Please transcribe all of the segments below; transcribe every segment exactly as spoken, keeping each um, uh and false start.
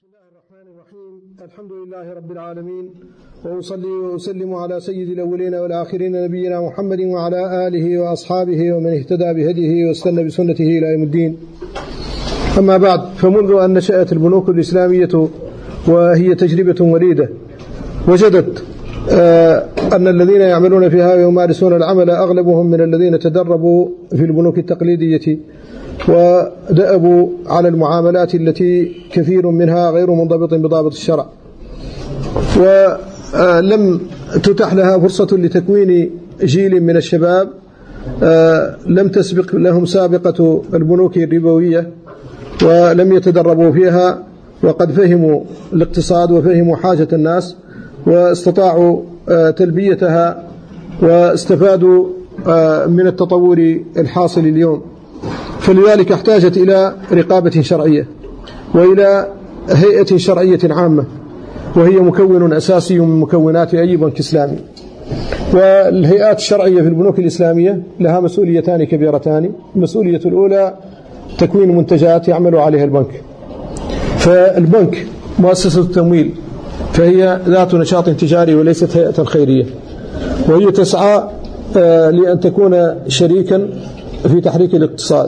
بسم الله الرحمن الرحيم. الحمد لله رب العالمين، وأصلي وأسلم على سيد الأولين والآخرين نبينا محمد وعلى آله وأصحابه ومن اهتدى بهديه واستنى بسنته إلى يوم الدين. أما بعد، فمنذ أن نشأت البنوك الإسلامية وهي تجربة وليدة، وجدت أن الذين يعملون فيها ويمارسون العمل أغلبهم من الذين تدربوا في البنوك التقليدية ودأبوا على المعاملات التي كثير منها غير منضبط بضابط الشرع، ولم تتح لها فرصة لتكوين جيل من الشباب لم تسبق لهم سابقة البنوك الربوية ولم يتدربوا فيها، وقد فهموا الاقتصاد وفهموا حاجة الناس واستطاعوا تلبيتها واستفادوا من التطور الحاصل اليوم. فلذلك احتاجت إلى رقابة شرعية وإلى هيئة شرعية عامة، وهي مكون أساسي من مكونات أي بنك إسلامي. والهيئات الشرعية في البنوك الإسلامية لها مسؤوليتان كبيرتان. المسؤولية الأولى تكوين منتجات يعمل عليها البنك، فالبنك مؤسسة التمويل، فهي ذات نشاط تجاري وليست هيئة خيرية، وهي تسعى لأن تكون شريكا في تحريك الاقتصاد،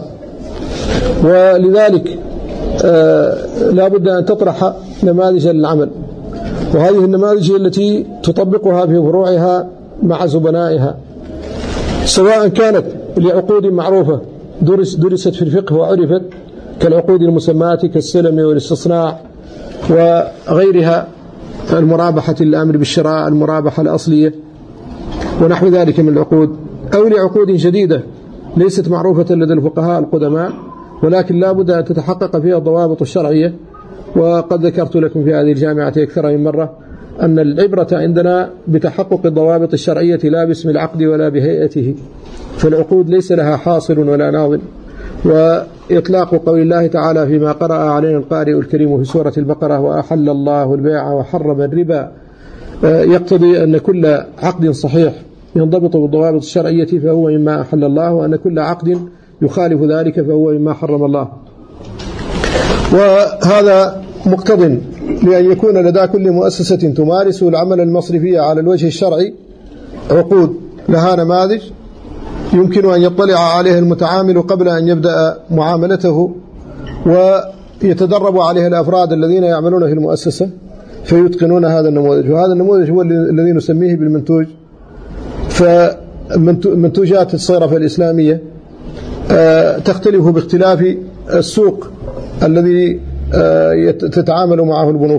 ولذلك لا بد أن تطرح نماذج للعمل، وهذه النماذج التي تطبقها في فروعها مع زبنائها، سواء كانت لعقود معروفة درس درست في الفقه وعرفت كالعقود المسماة كالسلم والاستصناع وغيرها، المرابحة الأمر بالشراء، المرابحة الأصلية ونحو ذلك من العقود، أو لعقود جديدة ليست معروفة لدى الفقهاء القدماء ولكن لا بد أن تتحقق فيها الضوابط الشرعية. وقد ذكرت لكم في هذه الجامعة أكثر من مرة أن العبرة عندنا بتحقق الضوابط الشرعية لا باسم العقد ولا بهيئته، فالعقود ليس لها حاصل ولا ناظم. وإطلاق قول الله تعالى فيما قرأ علينا القارئ الكريم في سورة البقرة: وأحل الله البيع وحرم الربا، يقتضي أن كل عقد صحيح ينضبط بالضوابط الشرعية فهو مما أحل الله، وأن كل عقد يخالف ذلك فهو مما حرم الله. وهذا مقتض لأن يكون لدى كل مؤسسة تمارس العمل المصرفي على الوجه الشرعي عقود لها نماذج يمكن أن يطلع عليها المتعامل قبل أن يبدأ معاملته، ويتدرب عليها الأفراد الذين يعملون في المؤسسة فيتقنون هذا النموذج. وهذا النموذج هو الذي نسميه بالمنتوج. فمنتوجات الصرافة الإسلامية تختلف باختلاف السوق الذي تتعامل معه البنوك.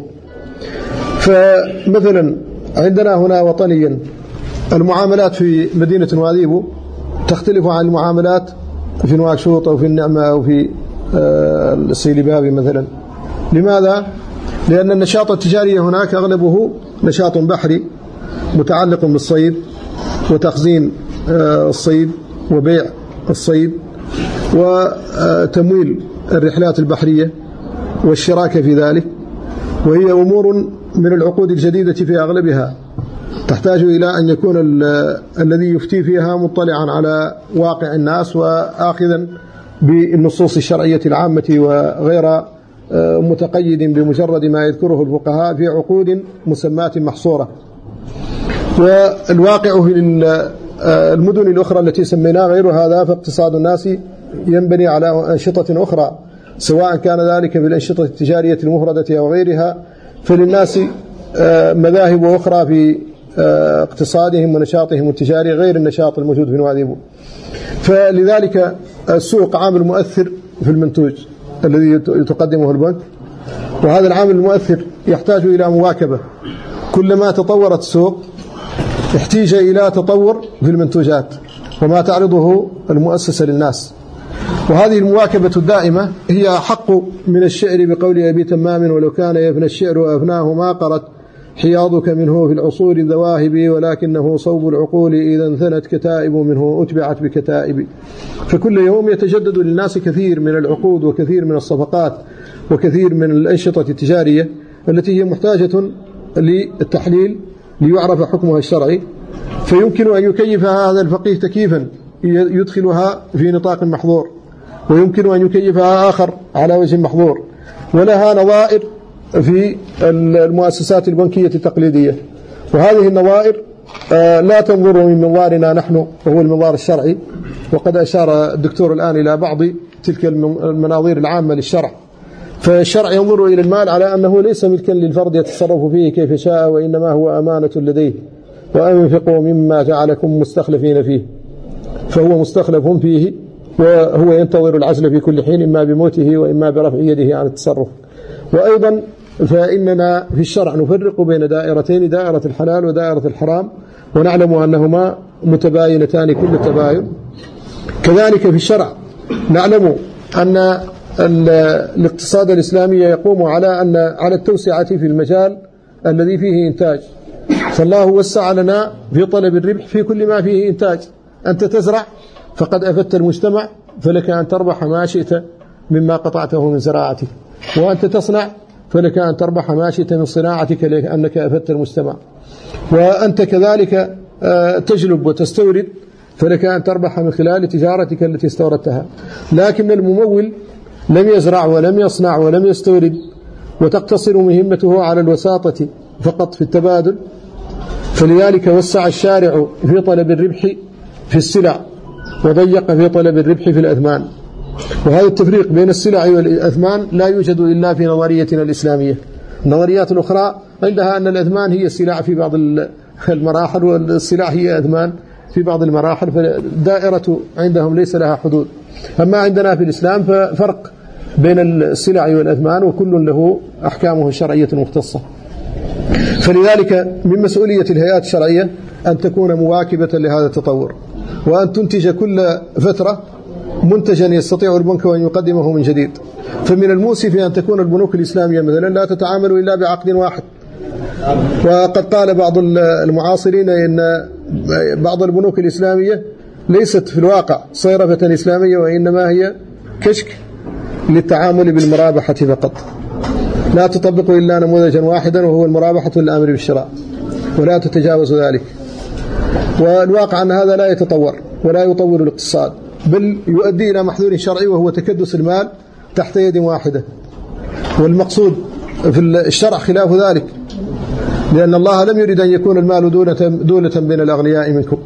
فمثلا عندنا هنا وطنيا المعاملات في مدينة نواذيبو تختلف عن المعاملات في نواكشوط أو في النعمة أو في السيلبابي مثلا. لماذا؟ لأن النشاط التجاري هناك أغلبه نشاط بحري متعلق بالصيد وتخزين الصيد وبيع الصيد وتمويل الرحلات البحرية والشراكة في ذلك، وهي أمور من العقود الجديدة في أغلبها تحتاج إلى أن يكون الذي يفتي فيها مطلعا على واقع الناس وآخذا بالنصوص الشرعية العامة وغير متقيد بمجرد ما يذكره الفقهاء في عقود مسماة محصورة. والواقع في المدن الأخرى التي سميناها غير هذا، فاقتصاد الناس ينبني على أنشطة أخرى، سواء كان ذلك في الأنشطة التجارية المفردة أو غيرها، فللناس مذاهب أخرى في اقتصادهم ونشاطهم التجاري غير النشاط الموجود في نواذيبو. فلذلك السوق عامل مؤثر في المنتوج الذي يتقدمه البنك، وهذا العامل المؤثر يحتاج إلى مواكبة. كلما تطورت السوق احتاج إلى تطور في المنتوجات وما تعرضه المؤسسة للناس، وهذه المواكبة الدائمة هي حق من الشعر بقول أبي تمام: ولو كان يفنى الشعر وأفناه ما قرت حياضك منه في العصور الذواهب، ولكنه صوب العقول إذا انثنت كتائب منه أتبعت بكتائب. فكل يوم يتجدد للناس كثير من العقود وكثير من الصفقات وكثير من الأنشطة التجارية التي هي محتاجة للتحليل ليعرف حكمها الشرعي، فيمكن أن يكيفها هذا الفقيه تكييفا يدخلها في نطاق محظور، ويمكن أن يكيفها آخر على وجه محظور، ولها نظائر في المؤسسات البنكية التقليدية. وهذه النظائر لا تنظر من منظارنا نحن وهو المنظار الشرعي، وقد أشار الدكتور الآن إلى بعض تلك المناظير العامة للشرع. فالشرع ينظر إلى المال على أنه ليس ملكا للفرد يتصرف فيه كيف شاء، وإنما هو أمانة لديه، وأنفقوا مما جعلكم مستخلفين فيه، فهو مستخلف فيه وهو ينتظر العزل في كل حين، إما بموته وإما برفع يده عن التصرف. وأيضا فإننا في الشرع نفرق بين دائرتين، دائرة الحلال ودائرة الحرام، ونعلم أنهما متباينتان كل التباين. كذلك في الشرع نعلم أن الاقتصاد الإسلامي يقوم على أن على التوسعة في المجال الذي فيه إنتاج، فالله وسع لنا في طلب الربح في كل ما فيه إنتاج. أنت تزرع فقد أفدت المجتمع، فلك أن تربح ما شئت مما قطعته من زراعتك، وأنت تصنع فلك أن تربح ما شئت من صناعتك لأنك أفدت المجتمع، وأنت كذلك تجلب وتستورد فلك أن تربح من خلال تجارتك التي استوردتها. لكن الممول لم يزرع ولم يصنع ولم يستورد، وتقتصر مهمته على الوساطة فقط في التبادل، فلذلك وسع الشارع في طلب الربح في السلع وضيق في طلب الربح في الأثمان. وهذا التفريق بين السلع والأثمان لا يوجد إلا في نظريتنا الإسلامية. النظريات الأخرى عندها أن الأثمان هي السلع في بعض المراحل، والسلع هي أثمان في بعض المراحل، فالدائرة عندهم ليس لها حدود. أما عندنا في الإسلام ففرق بين السلع والأثمان، وكل له أحكامه الشرعية المختصة. فلذلك من مسؤولية الهيئات الشرعية أن تكون مواكبة لهذا التطور، وأن تنتج كل فترة منتجا يستطيع البنك أن يقدمه من جديد. فمن المؤسف أن تكون البنوك الإسلامية مثلا لا تتعامل إلا بعقد واحد، وقد قال بعض المعاصرين إن بعض البنوك الإسلامية ليست في الواقع صيرفة إسلامية، وإنما هي كشك للتعامل بالمرابحة فقط، لا تطبق إلا نموذجا واحدا وهو المرابحة والأمر بالشراء، ولا تتجاوز ذلك. والواقع أن هذا لا يتطور ولا يطور الاقتصاد، بل يؤدي إلى محذور شرعي وهو تكدس المال تحت يد واحدة. والمقصود في الشرع خلاف ذلك، لأن الله لم يرد أن يكون المال دولة بين الأغنياء منكم،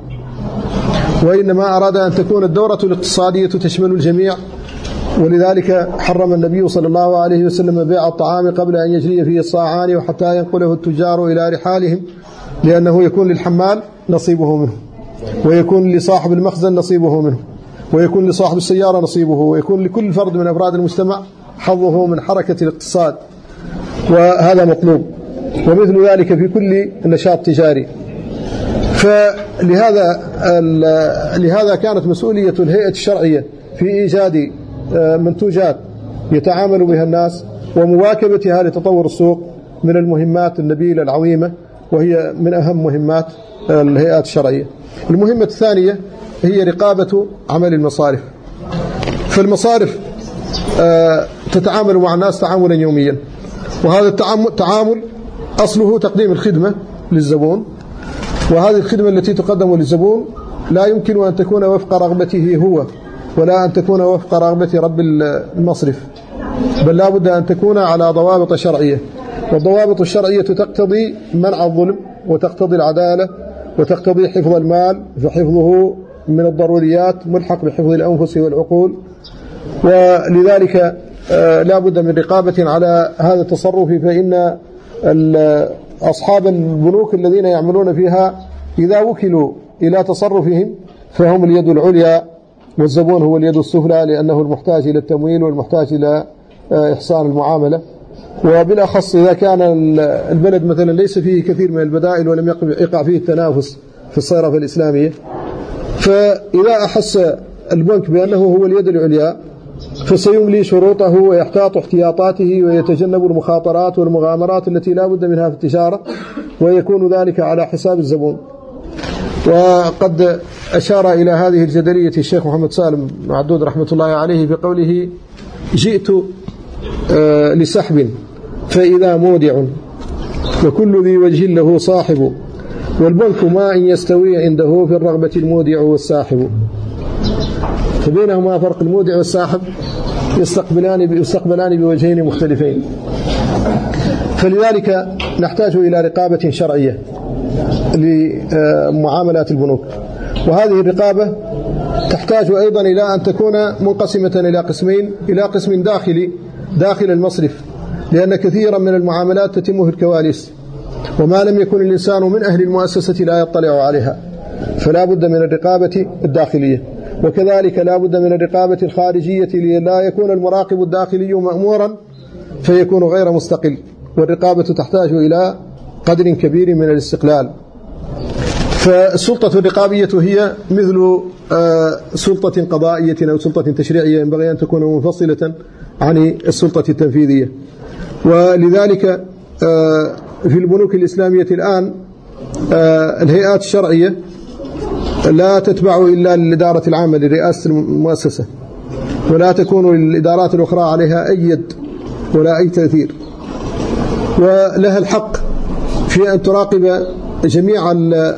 وإنما أراد أن تكون الدورة الاقتصادية تشمل الجميع. ولذلك حرم النبي صلى الله عليه وسلم بيع الطعام قبل أن يجري فيه الصاعان وحتى ينقله التجار إلى رحالهم، لأنه يكون للحمال نصيبه منه، ويكون لصاحب المخزن نصيبه منه، ويكون لصاحب السيارة نصيبه، ويكون لكل فرد من أفراد المجتمع حظه من حركة الاقتصاد، وهذا مطلوب. ومثل ذلك في كل نشاط تجاري. فلهذا لهذا كانت مسؤولية الهيئة الشرعية في إيجاد منتوجات يتعامل بها الناس ومواكبتها لتطور السوق من المهمات النبيلة العظيمة، وهي من أهم مهمات الهيئات الشرعية. المهمة الثانية هي رقابة عمل المصارف. فالمصارف تتعامل مع الناس تعاملا يوميا، وهذا التعامل أصله تقديم الخدمة للزبون، وهذه الخدمة التي تقدم للزبون لا يمكن أن تكون وفق رغبته هو، ولا أن تكون وفق رغبة رب المصرف، بل لا بد أن تكون على ضوابط شرعية. والضوابط الشرعية تقتضي منع الظلم، وتقتضي العدالة، وتقتضي حفظ المال، فحفظه من الضروريات ملحق بحفظ الأنفس والعقول. ولذلك لا بد من رقابة على هذا التصرف، فإن أصحاب البنوك الذين يعملون فيها إذا وكلوا إلى تصرفهم فهم اليد العليا، والزبون هو اليد السفلى، لأنه المحتاج إلى التمويل والمحتاج إلى إحسان المعاملة. وبالأخص إذا كان البلد مثلا ليس فيه كثير من البدائل ولم يقع فيه التنافس في الصيرفة الإسلامية، فإذا أحس البنك بأنه هو اليد العليا فسيملي شروطه ويحتاط احتياطاته ويتجنب المخاطرات والمغامرات التي لا بد منها في التجارة، ويكون ذلك على حساب الزبون. وقد أشار إلى هذه الجدلية الشيخ محمد سالم معدود رحمة الله عليه بقوله: جئت لسحب فإذا مودع وكل ذي وجه له صاحب، والبنك ما إن يستوي عنده في الرغبة المودع والساحب. فبينهما فرق المودع والساحب يستقبلان يستقبلان بوجهين مختلفين. فلذلك نحتاج إلى رقابة شرعية لمعاملات البنوك، وهذه الرقابة تحتاج أيضا إلى أن تكون منقسمة إلى قسمين، إلى قسم داخلي داخل المصرف، لأن كثيرا من المعاملات تتم في الكواليس، وما لم يكن الإنسان من أهل المؤسسة لا يطلع عليها، فلا بد من الرقابة الداخلية. وكذلك لا بد من الرقابة الخارجية لئلا يكون المراقب الداخلي مأمورا فيكون غير مستقل، والرقابة تحتاج إلى قدر كبير من الاستقلال. فالسلطة الرقابية هي مثل سلطة قضائية أو سلطة تشريعية، ينبغي أن تكون منفصلة عن السلطة التنفيذية. ولذلك في البنوك الإسلامية الآن الهيئات الشرعية لا تتبع إلا الإدارة العامة لرئاسة المؤسسة، ولا تكون الإدارات الأخرى عليها أي يد ولا أي تأثير، ولها الحق في أن تراقب جميع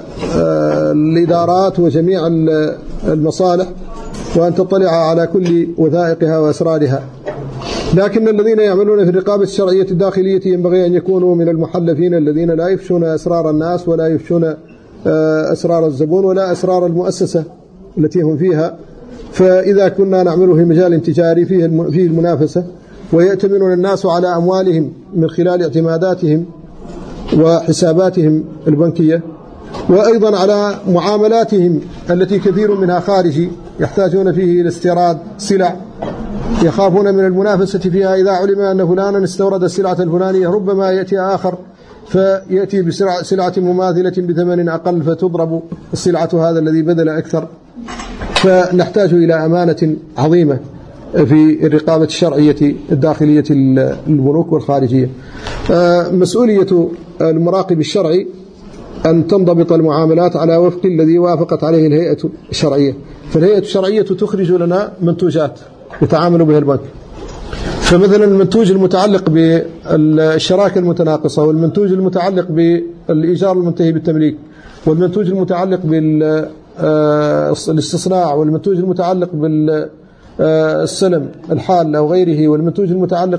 الإدارات وجميع المصالح، وأن تطلع على كل وثائقها وأسرارها. لكن الذين يعملون في الرقابة الشرعية الداخلية ينبغي أن يكونوا من المحلفين الذين لا يفشون أسرار الناس ولا يفشون أسرار الزبون ولا أسرار المؤسسة التي هم فيها. فإذا كنا نعمل في مجال تجاري فيه المنافسة ويأتمنون الناس على أموالهم من خلال اعتماداتهم وحساباتهم البنكية، وأيضا على معاملاتهم التي كثير منها خارجي يحتاجون فيه إلى استيراد سلع، يخافون من المنافسة فيها. إذا علم أن فلانا استورد السلعة الفلانية ربما يأتي آخر فيأتي بسلعة مماثلة بثمن أقل فتضرب السلعة هذا الذي بذل أكثر. فنحتاج إلى أمانة عظيمة في الرقابة الشرعية الداخلية البنوك والخارجية. مسؤولية المراقب الشرعي أن تنضبط المعاملات على وفق الذي وافقت عليه الهيئة الشرعية. فالهيئة الشرعية تخرج لنا منتوجات يتعامل بها البنك، فمثلا المنتوج المتعلق بالشراكة المتناقصة، والمنتوج المتعلق بالإيجار المنتهي بالتمليك، والمنتوج المتعلق بالاستصناع، والمنتوج المتعلق بالسلم الحال أو غيره، والمنتوج المتعلق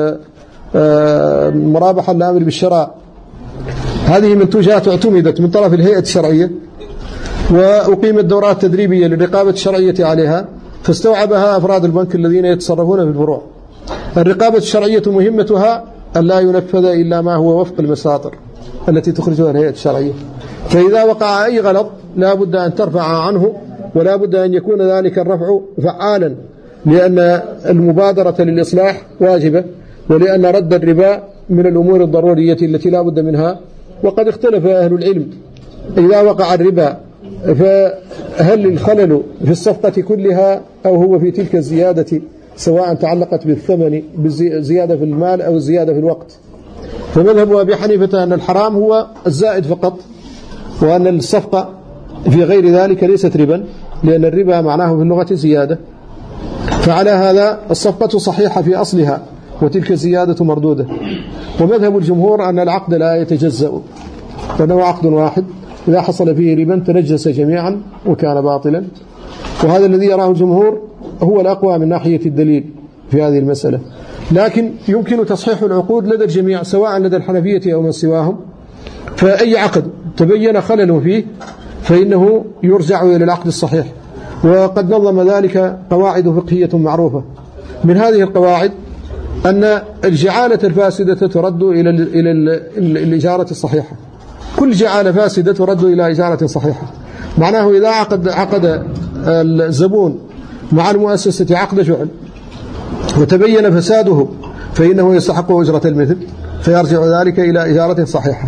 بالمرابحة الأمر بالشراء. هذه منتوجات اعتمدت من طرف الهيئة الشرعية وأقيمت دورات تدريبية للرقابة الشرعية عليها، فاستوعبها أفراد البنك الذين يتصرفون في الفروع. الرقابة الشرعية مهمتها أن لا ينفذ إلا ما هو وفق المساطر التي تخرجها الهيئة الشرعية، فإذا وقع أي غلط لا بد أن ترفع عنه، ولا بد أن يكون ذلك الرفع فعالا، لأن المبادرة للإصلاح واجبة، ولأن رد الربا من الأمور الضرورية التي لا بد منها. وقد اختلف أهل العلم إذا وقع الربا فهل الخلل في الصفقة كلها أو هو في تلك الزيادة، سواء تعلقت بالثمن بالزيادة في المال أو الزيادة في الوقت. فمذهب أبي حنيفة أن الحرام هو الزائد فقط، وأن الصفقة في غير ذلك ليست ربا، لأن الربا معناه في اللغة زيادة. فعلى هذا الصفقة صحيحة في أصلها وتلك الزيادة مردودة. ومذهب الجمهور أن العقد لا يتجزأ، فإنه عقد واحد إذا حصل فيه ربا تنجس جميعا وكان باطلا. وهذا الذي يراه الجمهور هو الأقوى من ناحية الدليل في هذه المسألة. لكن يمكن تصحيح العقود لدى الجميع سواء لدى الحنفية أو من سواهم، فأي عقد تبين خلل فيه فإنه يرجع إلى العقد الصحيح. وقد نظم ذلك قواعد فقهية معروفة. من هذه القواعد أن الجعالة الفاسدة ترد إلى إلى الإجارة الصحيحة. كل جعالة فاسدة ترد إلى إجارة صحيحة. معناه إذا عقد عقد الزبون مع المؤسسة عقد جعل وتبين فساده فإنه يستحق أجرة المثل، فيرجع ذلك إلى إجارة صحيحة.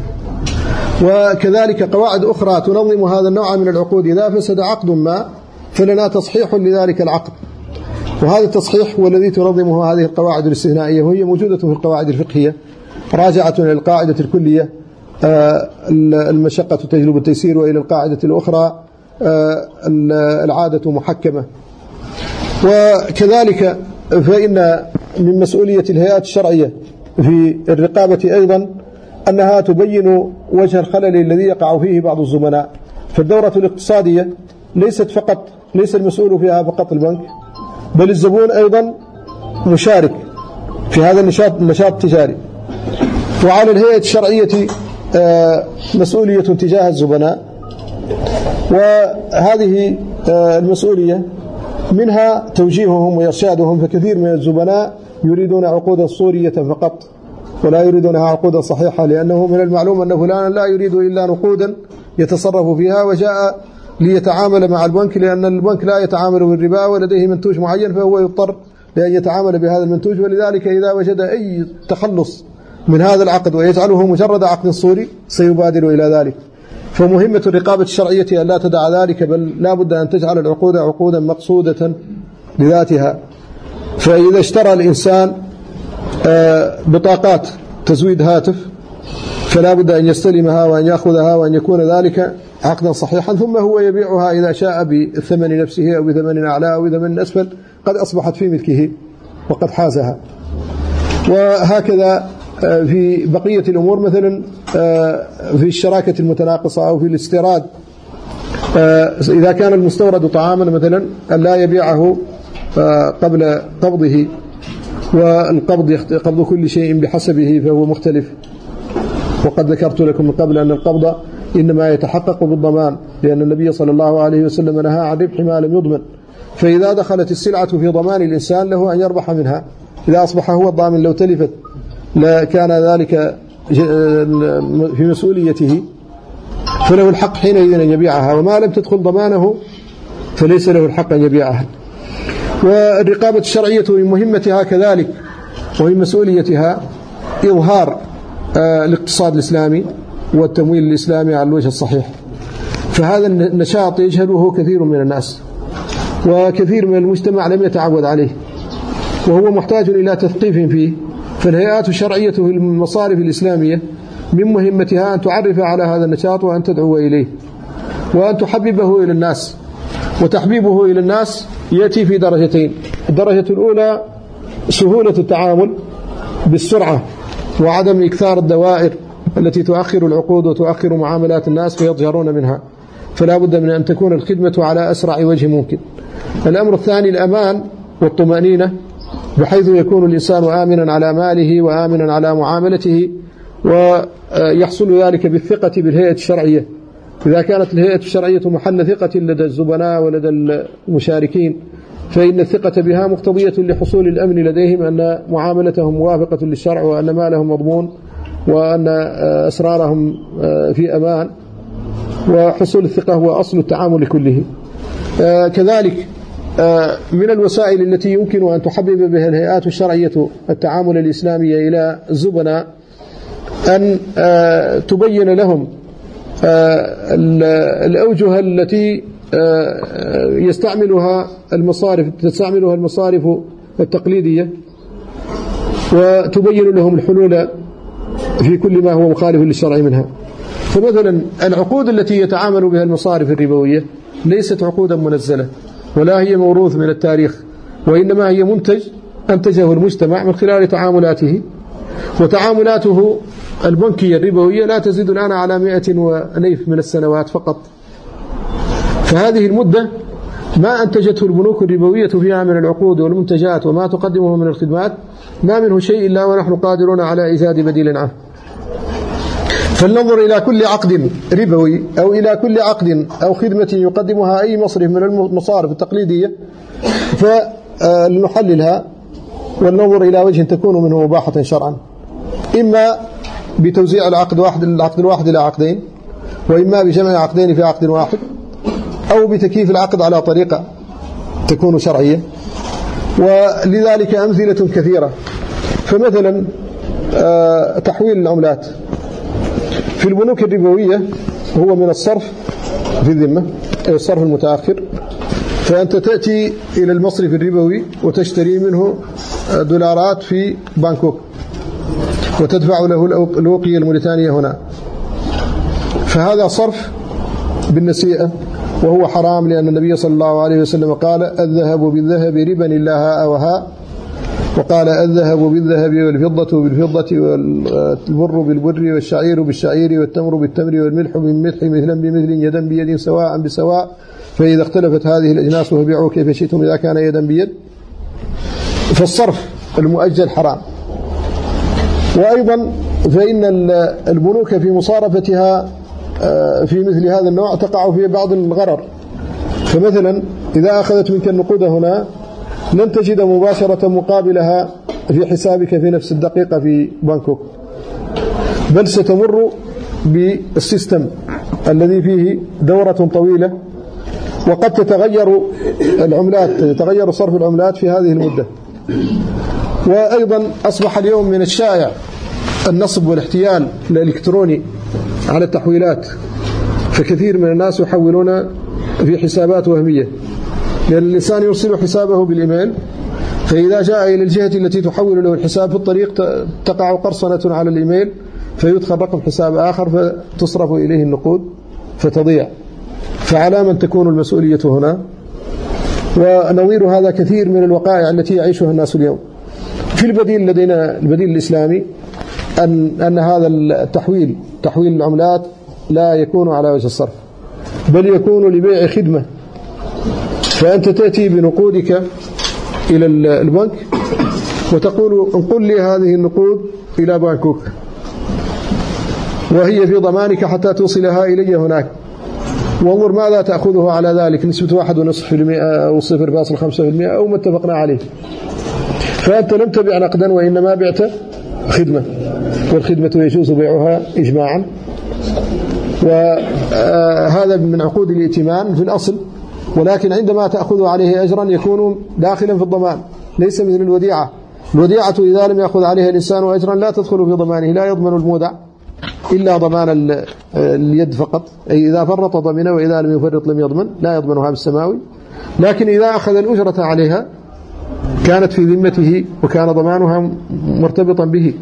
وكذلك قواعد أخرى تنظم هذا النوع من العقود. إذا فسد عقد ما فلنا تصحيح لذلك العقد، وهذا التصحيح هو الذي تنظمه هذه القواعد الاستثنائية، وهي موجودة في القواعد الفقهية راجعة إلى القاعدة الكلية المشقة تجلب التيسير، وإلى القاعدة الأخرى العادة محكمة. وكذلك فإن من مسؤولية الهيئات الشرعية في الرقابة أيضا أنها تبين وجه الخلل الذي يقع فيه بعض الزملاء. فالدورة الاقتصادية ليست فقط ليس المسؤول فيها فقط البنك، بل الزبون أيضا مشارك في هذا النشاط النشاط التجاري. وعلى الهيئة الشرعية مسؤولية تجاه الزبناء، وهذه المسؤولية منها توجيههم وإرشادهم، فكثير من الزبناء يريدون عقودا صورية فقط ولا يريدونها عقودا صحيحة، لأنه من المعلوم أن فلانا لا يريد إلا نقودا يتصرف فيها وجاء ليتعامل مع البنك، لأن البنك لا يتعامل بالربا ولديه منتوج معين فهو يضطر لأن يتعامل بهذا المنتوج، ولذلك إذا وجد أي تخلص من هذا العقد ويجعله مجرد عقد صوري سيبادر إلى ذلك. فمهمة الرقابة الشرعية أن لا تدع ذلك، بل لا بد أن تجعل العقود عقودا مقصودة لذاتها. فإذا اشترى الإنسان بطاقات تزويد هاتف فلا بد أن يستلمها وأن يأخذها وأن يكون ذلك عقدا صحيحا، ثم هو يبيعها إذا شاء بثمن نفسه أو بثمن أعلى أو بثمن أسفل قد أصبحت في ملكه وقد حازها. وهكذا في بقية الأمور، مثلا في الشراكة المتناقصة أو في الاستيراد، إذا كان المستورد طعاما مثلا أن لا يبيعه قبل قبضه، والقبض قبض كل شيء بحسبه فهو مختلف. وقد ذكرت لكم من قبل أن القبض إنما يتحقق بالضمان، لأن النبي صلى الله عليه وسلم نهى عن ربح ما لم يضمن، فإذا دخلت السلعة في ضمان الإنسان له أن يربح منها. إذا أصبح هو الضامن لو تلفت لكان ذلك في مسؤوليته، فله الحق حينئذ أن يبيعها، وما لم تدخل ضمانه فليس له الحق أن يبيعها. والرقابة الشرعية من مهمتها كذلك ومن مسؤوليتها إظهار الاقتصاد الإسلامي والتمويل الإسلامي على الوجه الصحيح. فهذا النشاط يجهله كثير من الناس، وكثير من المجتمع لم يتعود عليه، وهو محتاج إلى تثقيف فيه. فالهيئات الشرعية في المصارف الإسلامية من مهمتها أن تعرف على هذا النشاط وأن تدعو إليه وأن تحببه إلى الناس. وتحبيبه إلى الناس يأتي في درجتين: الدرجة الأولى سهولة التعامل بالسرعة وعدم إكثار الدوائر التي تؤخر العقود وتؤخر معاملات الناس فيضجرون منها، فلا بد من أن تكون الخدمة على أسرع وجه ممكن. الأمر الثاني الأمان والطمأنينة، بحيث يكون الإنسان آمنا على ماله وآمنا على معاملته، ويحصل ذلك بالثقة بالهيئة الشرعية. إذا كانت الهيئة الشرعية محل ثقة لدى الزبناء ولدى المشاركين، فإن الثقة بها مقتضية لحصول الأمن لديهم أن معاملتهم موافقة للشرع وأن مالهم مضمون وأن أسرارهم في أمان، وحصول الثقة هو أصل التعامل كله. كذلك من الوسائل التي يمكن أن تحبب بها الهيئات الشرعية التعامل الإسلامي إلى الزبناء أن تبين لهم الأوجه التي يستعملها المصارف تستعملها المصارف التقليدية، وتبين لهم الحلول في كل ما هو مخالف للشرع منها. فمثلا العقود التي يتعامل بها المصارف الربوية ليست عقودا منزلة ولا هي موروث من التاريخ، وإنما هي منتج أنتجه المجتمع من خلال تعاملاته، وتعاملاته البنكية الربوية لا تزيد الآن على مئة وألف من السنوات فقط. فهذه المدة ما أنتجته البنوك الربوية فيها من العقود والمنتجات وما تقدمه من الخدمات ما منه شيء إلا ونحن قادرون على إيجاد بديل عنه. فلننظر إلى كل عقد ربوي أو إلى كل عقد أو خدمة يقدمها أي مصرف من المصارف التقليدية فلنحللها وننظر إلى وجه تكون منه مباحة شرعا، إما بتوزيع العقد واحد العقد الواحد إلى عقدين، وإما بجمع عقدين في عقد واحد، أو بتكييف العقد على طريقة تكون شرعية. ولذلك أمثلة كثيرة. فمثلا تحويل العملات في البنوك الربوية هو من الصرف في الذمة، الصرف المتأخر. فأنت تأتي إلى المصرف الربوي وتشتري منه دولارات في بانكوك وتدفع له الوقية الموريتانية هنا، فهذا صرف بالنسيئة وهو حرام، لأن النبي صلى الله عليه وسلم قال: الذهب بالذهب ربا إلا هاء وهاء، وقال: الذهب بالذهب والفضة بالفضة والبر بالبر والشعير بالشعير والتمر بالتمر والملح بالملح مثلا بمثل يدا بيد سواء بسواء، فإذا اختلفت هذه الأجناس فبيعوا كيف شئتم إذا كان يدا بيد. فالصرف المؤجل حرام. وأيضا فإن البنوك في مصارفتها في مثل هذا النوع تقع في بعض الغرر. فمثلا إذا أخذت منك النقود هنا لن تجد مباشرة مقابلها في حسابك في نفس الدقيقة في بانكوك، بل ستمر بالسيستم الذي فيه دورة طويلة، وقد تتغير العملات، يتغير صرف العملات في هذه المدة. وأيضا أصبح اليوم من الشائع النصب والاحتيال الإلكتروني على التحويلات، فكثير من الناس يحولون في حسابات وهمية، لأن الإنسان يرسل حسابه بالإيميل، فإذا جاء إلى الجهة التي تحول له الحساب في الطريق تقع قرصنة على الإيميل فيدخل رقم حساب آخر فتصرف إليه النقود فتضيع. فعلى من تكون المسؤولية هنا؟ ونظير هذا كثير من الوقائع التي يعيشها الناس اليوم. في البديل لدينا البديل الإسلامي أن, أن هذا التحويل تحويل العملات لا يكون على وجه الصرف، بل يكون لبيع خدمة. فأنت تأتي بنقودك إلى البنك وتقول انقل لي هذه النقود إلى بانكوك، وهي في ضمانك حتى توصلها إلي هناك، وانظر ماذا تأخذه على ذلك، نسبة واحد ونصف في المئة أو صفر فاصل خمسة في المئة أو ما اتفقنا عليه. فأنت لم تبيع نقدا وإنما بعت خدمة، والخدمة يجوز بيعها إجماعا. وهذا من عقود الائتمان في الأصل، ولكن عندما تأخذ عليه أجرا يكون داخلا في الضمان، ليس مثل الوديعة. الوديعة إذا لم يأخذ عليها الإنسان أجرا لا تدخل في ضمانه، لا يضمن المودع إلا ضمان اليد فقط، أي إذا فرط ضمنه وإذا لم يفرط لم يضمن، لا يضمنها بالسماوي. لكن إذا أخذ الأجرة عليها كانت في ذمته وكان ضمانها مرتبطا به.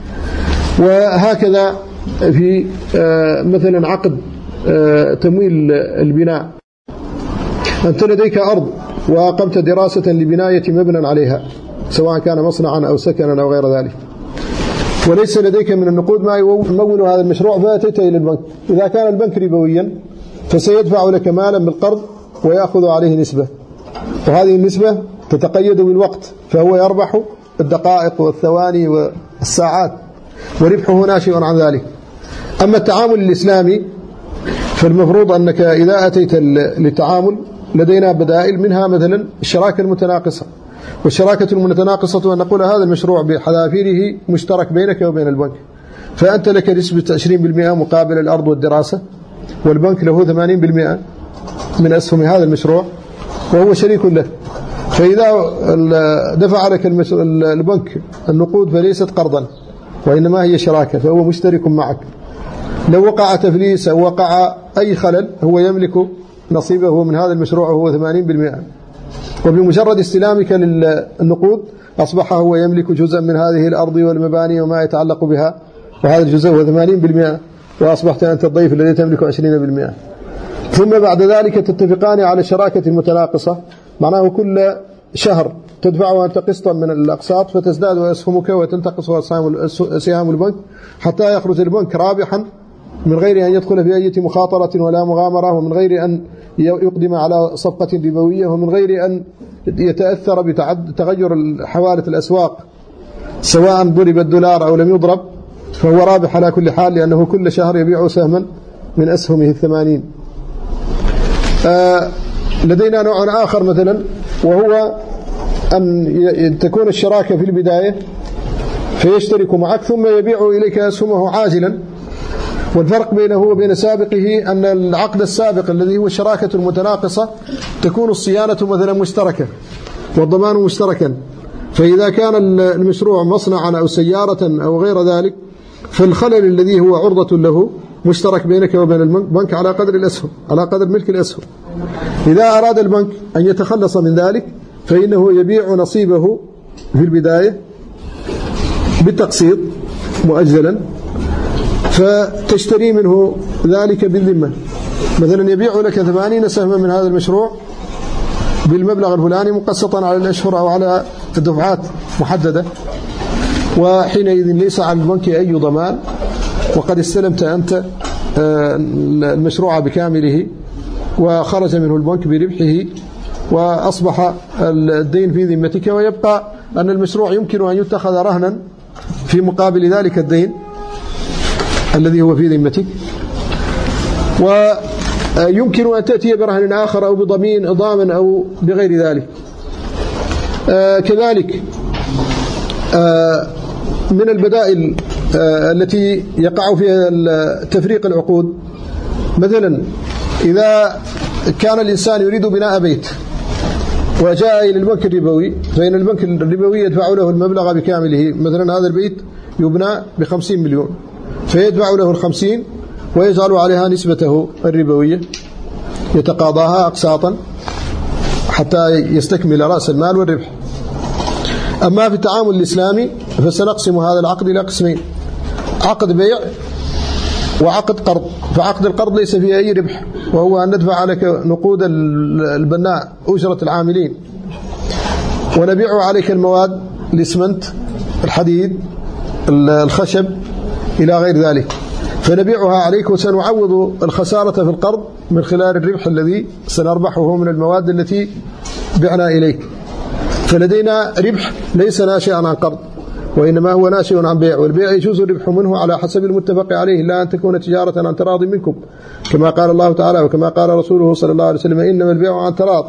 وهكذا في مثلا عقد تمويل البناء، أنت لديك أرض وأقمت دراسة لبناية مبنى عليها سواء كان مصنعا أو سكنا أو غير ذلك، وليس لديك من النقود ما يمول هذا المشروع، فأتيت إلى البنك. إذا كان البنك ربويا فسيدفع لك مالا بالقرض ويأخذ عليه نسبة، وهذه النسبة تتقيد بالوقت، فهو يربح الدقائق والثواني والساعات، وربحه ناشئ عن ذلك. أما التعامل الإسلامي فالمفروض أنك إذا أتيت للتعامل لدينا بدائل، منها مثلا الشراكة المتناقصة. والشراكة المتناقصة أن نقول هذا المشروع بحذافيره مشترك بينك وبين البنك، فأنت لك نسبة عشرين بالمئة مقابل الأرض والدراسة، والبنك له ثمانين بالمئة من أسهم هذا المشروع وهو شريك له. فإذا دفع لك البنك النقود فليست قرضا وإنما هي شراكة، فهو مشترك معك. لو وقع تفليس أو وقع أي خلل هو يملك نصيبه من هذا المشروع وهو ثمانين بالمئة، وبمجرد استلامك للنقود أصبح هو يملك جزءا من هذه الأرض والمباني وما يتعلق بها، وهذا الجزء هو ثمانين بالمئة، وأصبحت أنت الضيف الذي تملك عشرين بالمئة. ثم بعد ذلك تتفقان على الشراكة المتناقصة، معناه كل شهر تدفع أنت قسطا من الأقساط فتزداد أسهمك وتنتقص سهام البنك حتى يخرج البنك رابحا من غير أن يدخل في أي مخاطرة ولا مغامرة، ومن غير أن يقدم على صفقة ربوية، ومن غير أن يتأثر بتغير حوالة الأسواق سواء ضرب الدولار أو لم يضرب، فهو رابح على كل حال لأنه كل شهر يبيع سهما من أسهمه الثمانين. آه لدينا نوع آخر مثلا، وهو أن تكون الشراكة في البداية فيشترك معك ثم يبيع إليك أسهمه عاجلا. والفرق بينه وبين سابقه أن العقد السابق الذي هو الشراكة المتناقصة تكون الصيانة مثلا مشتركة والضمان مشتركا، فإذا كان المشروع مصنعا أو سيارة أو غير ذلك فالخلل الذي هو عرضة له مشترك بينك وبين البنك على قدر الأسهم، على قدر ملك الأسهم. إذا أراد البنك أن يتخلص من ذلك فإنه يبيع نصيبه في البداية بالتقسيط مؤجلا، فتشتري منه ذلك بالذمة. مثلا يبيع لك ثمانين سهما من هذا المشروع بالمبلغ الفلاني مقسطا على الأشهر أو على دفعات محددة، وحينئذ ليس على البنك أي ضمان، وقد استلمت أنت المشروع بكامله وخرج منه البنك بربحه وأصبح الدين في ذمتك، ويبقى أن المشروع يمكن أن يتخذ رهنا في مقابل ذلك الدين الذي هو في ذمتك. ويمكن أن تأتي برهن آخر أو بضمين ضامن أو بغير ذلك. كذلك من البدائل التي يقع فيها تفريق العقود، مثلا إذا كان الإنسان يريد بناء بيت وجاء إلى البنك الربوي، فإن البنك الربوي يدفع له المبلغ بكامله. مثلا هذا البيت يبنى بخمسين مليون، فيدفع له الخمسين ويجعل عليها نسبته الربوية، يتقاضاها أقساطا حتى يستكمل رأس المال والربح. أما في التعامل الإسلامي فسنقسم هذا العقد إلى قسمين: عقد بيع وعقد قرض. فعقد القرض ليس فيه أي ربح، وهو أن ندفع عليك نقود البناء أجرة العاملين، ونبيع عليك المواد، الإسمنت، الحديد، الخشب إلى غير ذلك، فنبيعها عليك وسنعوض الخسارة في القرض من خلال الربح الذي سنربحه من المواد التي بعنا إليك. فلدينا ربح ليس ناشئا عن قرض، وإنما هو ناشئ عن بيع، والبيع يجوز الربح منه على حسب المتفق عليه، لا أن تكون تجارة عن تراض منكم، كما قال الله تعالى وكما قال رسوله صلى الله عليه وسلم: إنما البيع عن تراض.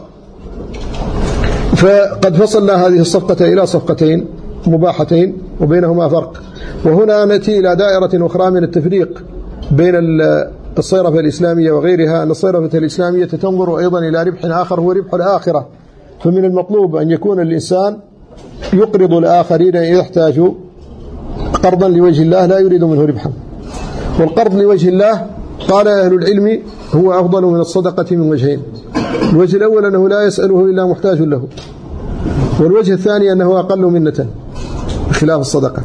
فقد فصلنا هذه الصفقة إلى صفقتين مباحتين وبينهما فرق. وهنا نأتي إلى دائرة أخرى من التفريق بين الصيرفة الإسلامية وغيرها، أن الصيرفة الإسلامية تنظر أيضا إلى ربح آخر هو ربح الآخرة. فمن المطلوب أن يكون الإنسان يقرض الآخرين إذا احتاجوا قرضا لوجه الله لا يريد منه ربحا. والقرض لوجه الله قال أهل العلم هو أفضل من الصدقة من وجهين: الوجه الأول أنه لا يسأله إلا محتاج له، والوجه الثاني أنه أقل منة خلاف الصدقة.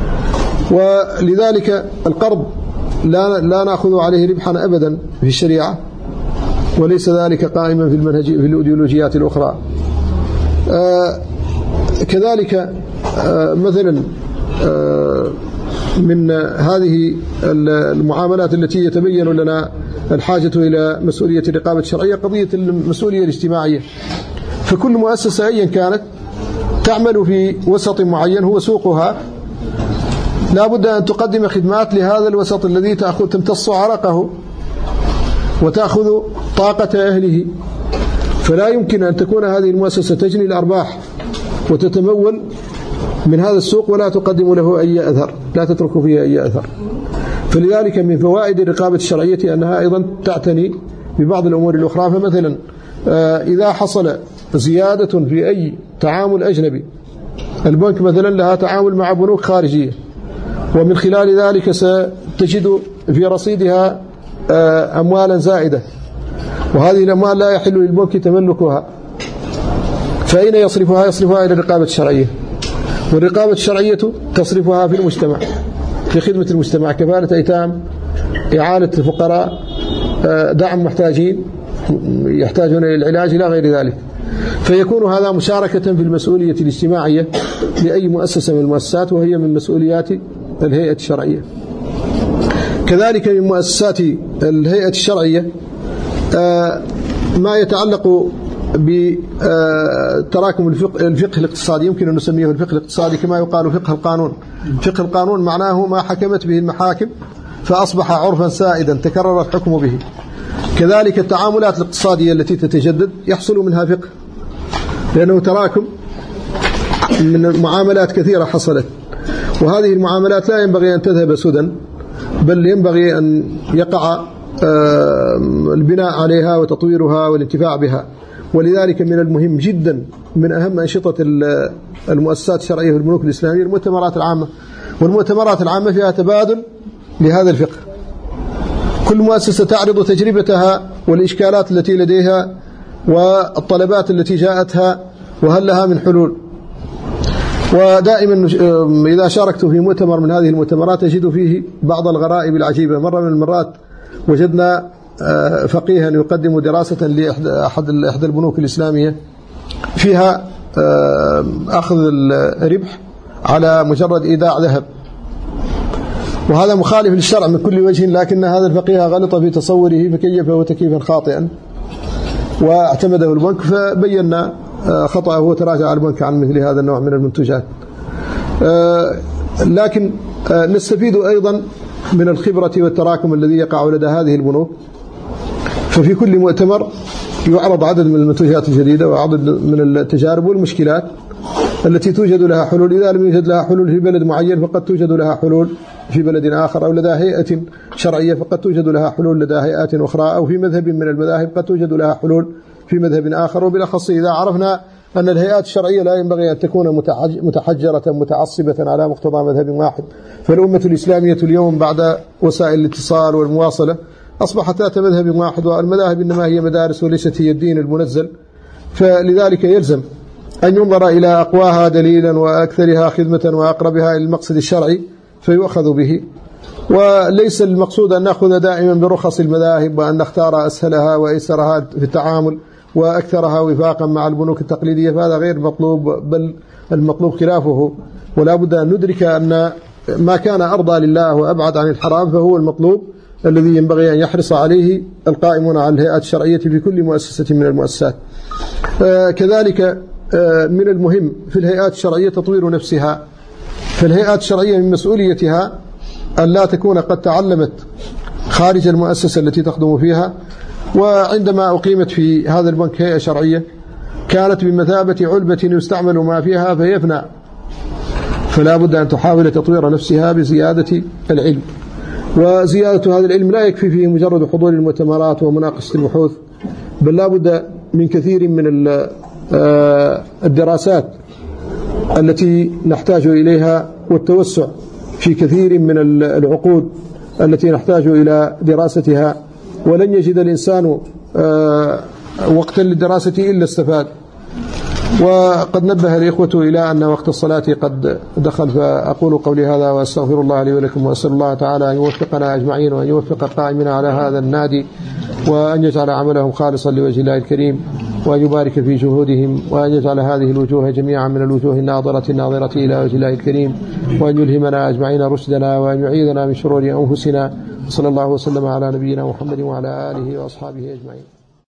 ولذلك القرض لا لا نأخذ عليه ربحا أبدا في الشريعة، وليس ذلك قائما في المنهج في الأيديولوجيات الأخرى. آه كذلك آه مثلا آه من هذه المعاملات التي يتبين لنا الحاجة إلى مسؤولية الرقابة الشرعية قضية المسؤولية الاجتماعية. فكل مؤسسة أيا كانت تعمل في وسط معين هو سوقها، لا بد أن تقدم خدمات لهذا الوسط الذي تأخذ تمتص عرقه وتأخذ طاقة أهله. فلا يمكن أن تكون هذه المؤسسة تجني الأرباح وتتمول من هذا السوق ولا تقدم له أي أثر، لا تترك فيه أي أثر. فلذلك من فوائد الرقابة الشرعية أنها أيضا تعتني ببعض الأمور الأخرى. فمثلا إذا حصل زيادة في أي تعامل أجنبي، البنك مثلا لها تعامل مع بنوك خارجية، ومن خلال ذلك ستجد في رصيدها أموالا زائدة، وهذه الأموال لا يحل للبنك تملكها، فأين يصرفها؟ يصرفها إلى الرقابة الشرعية. والرقابة الشرعية تصرفها في المجتمع في خدمة المجتمع، كفالة أيتام، إعانة الفقراء، دعم محتاجين يحتاجون إلى العلاج إلى غير ذلك. فيكون هذا مشاركة في المسؤولية الاجتماعية لأي مؤسسة من المؤسسات، وهي من مسؤوليات الهيئة الشرعية. كذلك من مؤسسات الهيئة الشرعية ما يتعلق بتراكم الفقه, الفقه الاقتصادي، يمكن أن نسميه الفقه الاقتصادي كما يقال فقه القانون. فقه القانون معناه ما حكمت به المحاكم فأصبح عرفا سائدا تكرر الحكم به. كذلك التعاملات الاقتصادية التي تتجدد يحصل منها فقه، لأنه تراكم من معاملات كثيرة حصلت، وهذه المعاملات لا ينبغي أن تذهب سدى، بل ينبغي أن يقع البناء عليها وتطويرها والانتفاع بها. ولذلك من المهم جدا من أهم أنشطة المؤسسات الشرعية في البنوك الإسلامية المؤتمرات العامة. والمؤتمرات العامة فيها تبادل لهذا الفقه، كل مؤسسة تعرض تجربتها والإشكالات التي لديها والطلبات التي جاءتها وهل لها من حلول. ودائما إذا شاركت في مؤتمر من هذه المؤتمرات أجد فيه بعض الغرائب العجيبة. مرة من المرات وجدنا فقيها يقدم دراسة لأحد إحدى البنوك الإسلامية فيها أخذ الربح على مجرد إيداع ذهب، وهذا مخالف للشرع من كل وجه، لكن هذا الفقيه غلط في تصوره فكيفه تكييفا خاطئا واعتمده البنك، فبينا خطأه وتراجع البنك عن مثل هذا النوع من المنتجات. لكن نستفيد أيضا من الخبرة والتراكم الذي يقع لدى هذه البنوك. ففي كل مؤتمر يعرض عدد من المنتجات الجديدة وعدد من التجارب والمشكلات التي توجد لها حلول. إذا لم يوجد لها حلول في بلد معين فقد توجد لها حلول في بلد آخر، أو لدى هيئة شرعية فقد توجد لها حلول لدى هيئات أخرى، أو في مذهب من المذاهب قد توجد لها حلول في مذهب آخر. وبالأخص إذا عرفنا أن الهيئات الشرعية لا ينبغي أن تكون متحجرة متعصبة على مقتضى مذهب واحد. فالأمة الإسلامية اليوم بعد وسائل الاتصال والمواصلة أصبحت ذات مذهب واحد، والمذاهب إنما هي مدارس وليست هي الدين المنزل. فلذلك يلزم أن ينظر إلى أقواها دليلا وأكثرها خدمة وأقربها إلى المقصد الشرعي فيؤخذ به. وليس المقصود أن نأخذ دائما برخص المذاهب وأن نختار أسهلها وأيسرها في التعامل وأكثرها وفاقا مع البنوك التقليدية، فهذا غير مطلوب، بل المطلوب خلافه. ولا بد أن ندرك أن ما كان أرضى لله وأبعد عن الحرام فهو المطلوب الذي ينبغي أن يحرص عليه القائمون على الهيئات الشرعية في كل مؤسسة من المؤسسات. كذلك من المهم في الهيئات الشرعية تطوير نفسها. فالهيئات الشرعية من مسؤوليتها أن لا تكون قد تعلمت خارج المؤسسة التي تخدم فيها. وعندما أقيمت في هذا البنك هيئة شرعية كانت بمثابة علبة يستعمل ما فيها فيفنى، فلا بد أن تحاول تطوير نفسها بزيادة العلم. وزيادة هذا العلم لا يكفي فيه مجرد حضور المؤتمرات ومناقشة البحوث، بل لا بد من كثير من الدراسات التي نحتاج إليها والتوسع في كثير من العقود التي نحتاج إلى دراستها. ولن يجد الإنسان وقتا للدراسة إلا استفاد. وقد نبه الإخوة إلى أن وقت الصلاة قد دخل، فأقول قولي هذا وأستغفر الله لي ولكم، وأسأل الله تعالى أن يوفقنا أجمعين وأن يوفق القائمين على هذا النادي، وأن يجعل عملهم خالصا لوجه الله الكريم، وأن يبارك في جهودهم، وأن يجعل هذه الوجوه جميعا من الوجوه الناظرة الناظرة إلى وجه الله الكريم، وأن يلهمنا أجمعين رشدنا، وأن يعيذنا من شرور أنفسنا. صلى الله وسلم على نبينا محمد وعلى آله وأصحابه أجمعين.